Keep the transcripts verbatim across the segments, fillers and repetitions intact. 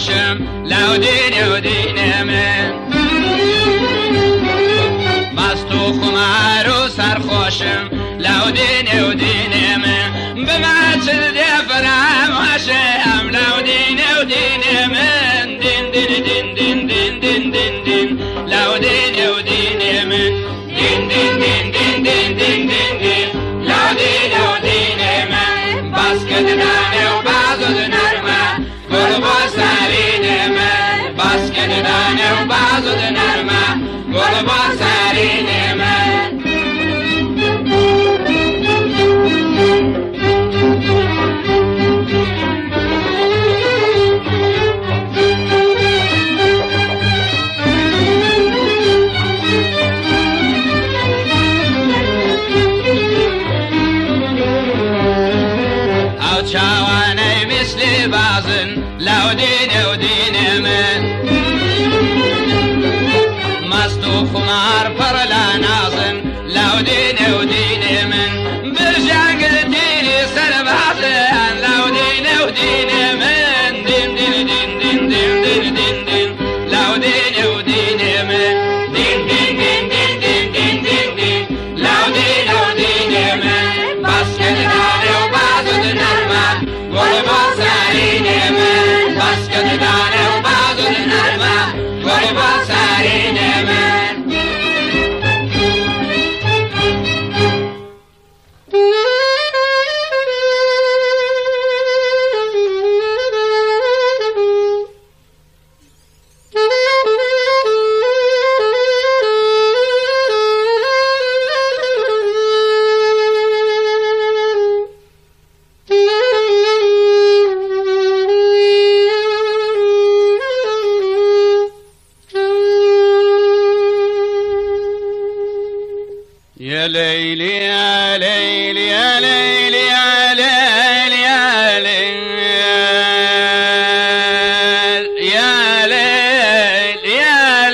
سرخوشم لو دین و دین من مست و خمار و سرخوشم لو دین و دین من بما چل فرام وشم لو دین و دین من دین دین دین دین دین دین دین دین لو دین و دین من دین دین دین دین دین دین دین دین لو دین و دین من بس کدنانه و بازو دنرمه گل باسرین من بس کدنانه و بازو دنرمه گل باسرین من چاوانه مثل بازن لو دین و دین من مست و خمار پر لا نازن لو دین و دین من برجاق دینی سر بازن لو دین و دین من دین دین دین دین دین دین دین دین لو دین و دین من دین دین دین دین دین دین دین دین لو دین و دین من بس کردانه و بازو دنرمه گل باسرین من بس کردانه و بازو دنرمه گل باسرین من يا ليلي يا ليلي يا ليلي يا ليلي يا ليلي يا ليلي يا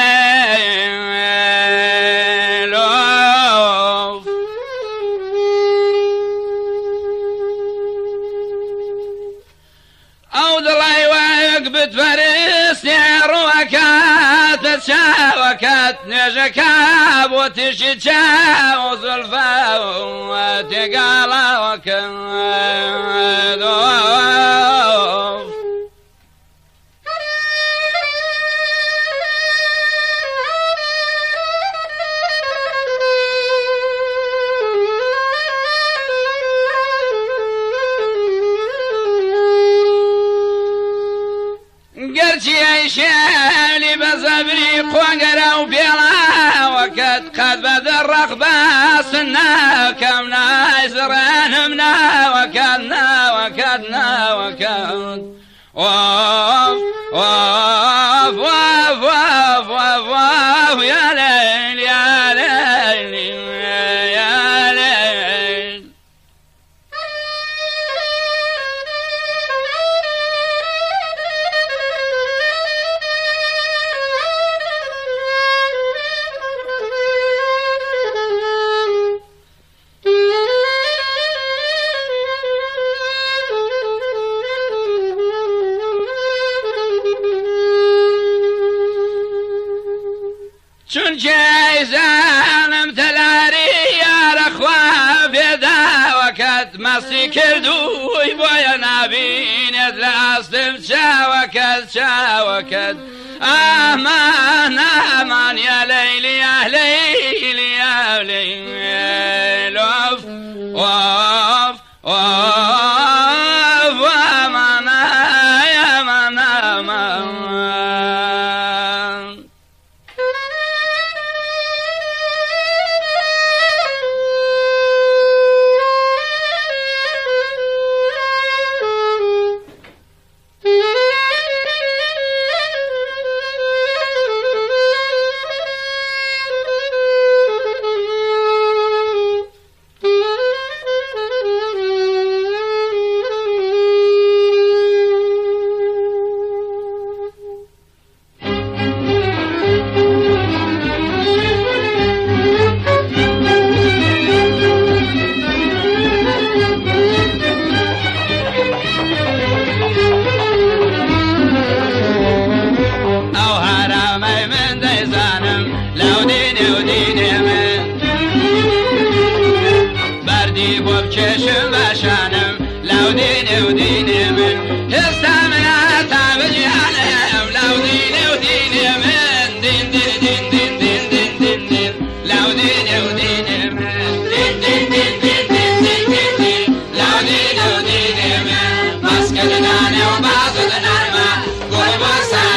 ليلي أو ضلعي ويقبت فرسني روكات شاوكات نجكاب وتشجع وزلفا وتقال وكذوف قرشي عيشالي بزبري قوانقرا وبيلا وكد قد بدر رقبا سنا كمنا يسران منا وكدنا وكدنا وكد واف واف واف واف واف واف يا ليل يا ليل يا ليل چون جایزان امتلاری یار خواب یدا وقت مستی کردوی باید نبیند لاستم چا وقت چا وقت آمان آمان یا لیلی یا لیلی یا لیلی وف وف وف ومان یا من آمان نانه و بازو نرمه گل بستان